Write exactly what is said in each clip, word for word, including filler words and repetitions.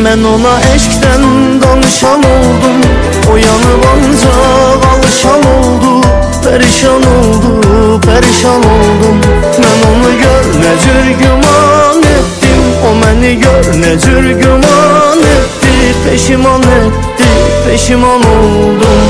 Mən ona eşkdən danışan oldum, o yanıb ancaq alışan oldu. Perişan oldu, perişan oldum. Mən onu gör nə cür güman etdim, o məni gör nə cür güman etdi. Peşiman etdi, peşiman oldum.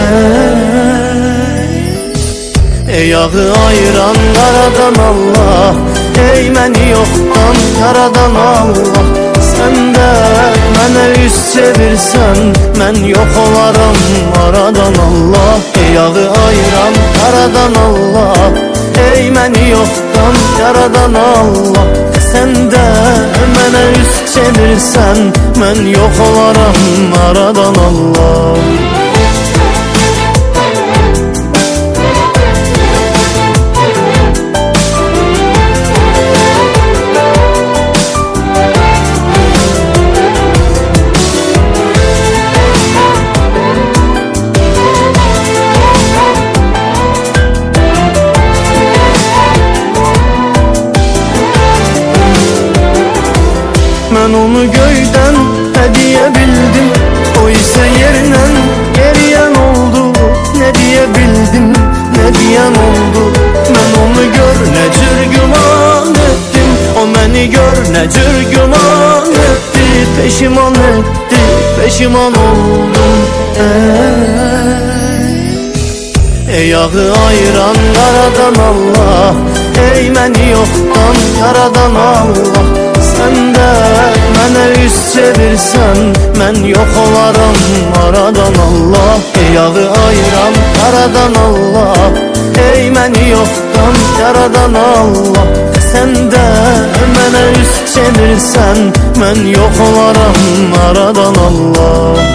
Ey yağı ayıran qaradan Allah, ey məni yoxdan yaradan Allah. Sən də mənə üz çevirsən, mən yox olaram aradan Allah. Ey yağı ayıran qaradan Allah, ey məni yoxdan yaradan Allah. Sən də mənə üz çevirsən, mən yox olaram aradan Allah. Mən onu göydən hədiyyə bildim, o isə yerindən yeriyən oldu. Nə deyə bildim, nə deyən oldu. Mən onu gör nə cür güman etdim, o məni gör nə cür güman etdi. Peşiman etdi, peşiman oldum. Ey, ey yağı ayıran qaradan Allah, ey məni yoxdan yaradan Allah. Sən də mənə üz çevirsən, mən yox olaram aradan Allah. Ey yağı ayıran qaradan Allah, ey məni yoxdan yaradan Allah. Sən də mənə üz çevirsən, mən yox olaram aradan Allah.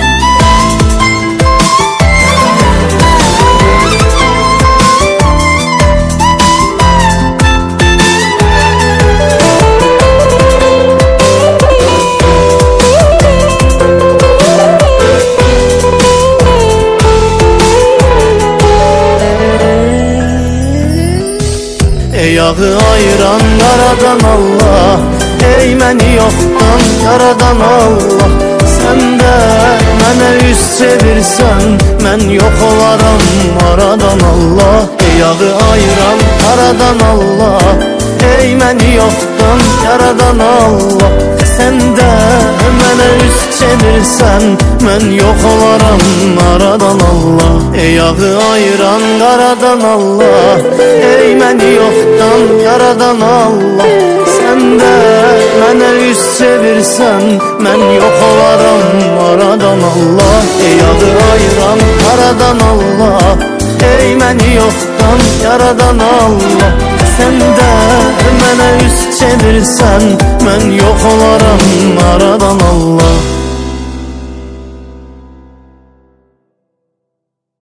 Ey yağı ayıran qaradan Allah, ey məni yoxdan yaradan Allah. Sən də mənə üz çevirsən, mən yox olaram aradan Allah. Ey yağı ayıran qaradan Allah, ey məni yoxdan yaradan Allah. Sən də mənə üz çevirsən, mən yox olaram aradan Allah. Ey yağı ayıran qaradan Allah, ey məni yoxdan yaradan Allah. Sən də mənə üz çevirsən, mən yox olaram aradan Allah. Ey yağı ayıran qaradan Allah, ey məni yoxdan yaradan Allah. Sən də mənə üz çevirsən, mən yox olaram aradan Allah.